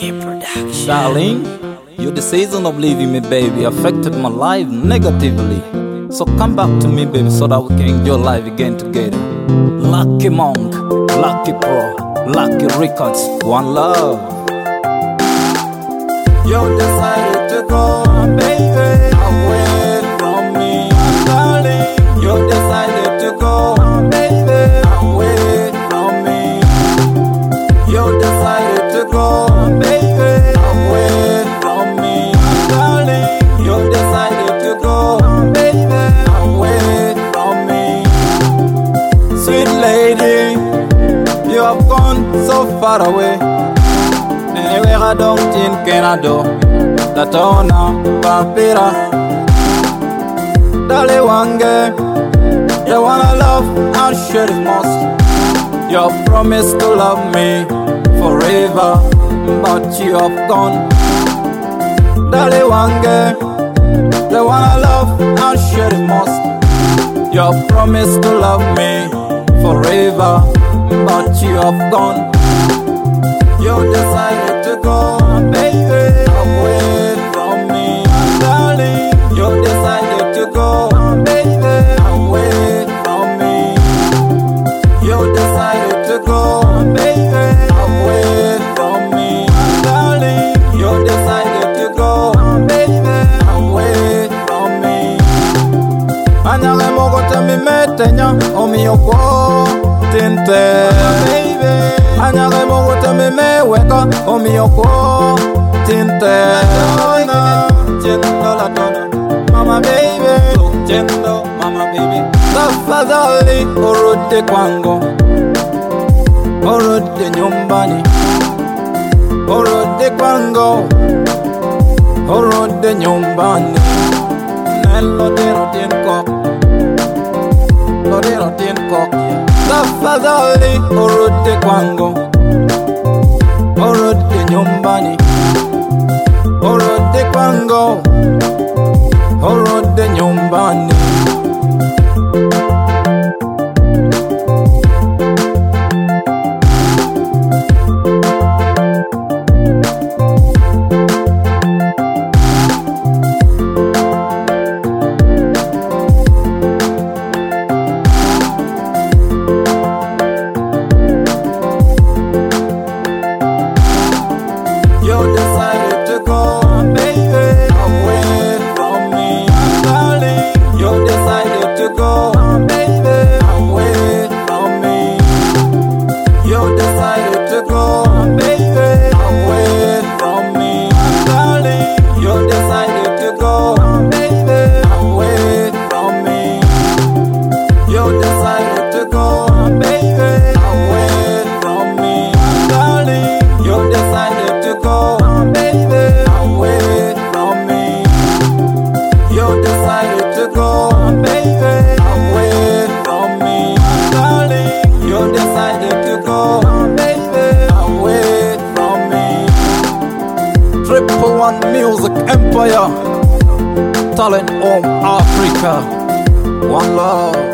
Production. Darling, you're the season of leaving me, baby, affected my life negatively. So come back to me, baby, so that we can enjoy life again together. Lucky Monk, Lucky Pro, Lucky Records, one love. You decided to go, baby, away from me, darling. You decided to go, baby, away from me. You decided to go, baby, away from me, darling. You decided to go, baby, away from me. Sweet lady, you have gone so far away. Anywhere I don't think Canada, that ona papira. Dale wange, the one I love and share the most. You promised to love me forever, but you have gone. Dale wange, the one I love and share the most. You promised to love me forever, but you have gone. You decided to go, baby, away from me, darling. You decided to go, baby, away from me. You decided to go, baby, away from me, darling. You decided to go, baby, away from me. Anyale mogote mi metenya, omi yoko tinte, baby. Anyale mogote mi meweka, omi yoko tinte. Jendo la dona, mama baby, jendo mama baby. Tafadhali urudi kwangu, urudi nyumbani, urudi kwangu, urudi nyumbani. Nello dero tienko, lo dero tienko. Tafadhali urudi kwangu, urudi nyumbani, urudi kwangu, urudi nyumbani. You decided to go, baby, away from me, darling. You decided to go, baby, away from me. You decided to go, baby, away from me, darling. You decided to go, baby, away from me. You decided to go, baby, away from me, darling. You decided to go, baby, away from me. You decided to go, baby, away from me, darling. You decided to go, baby, away from me. 1 Music Empire, Talent Home Africa, one love.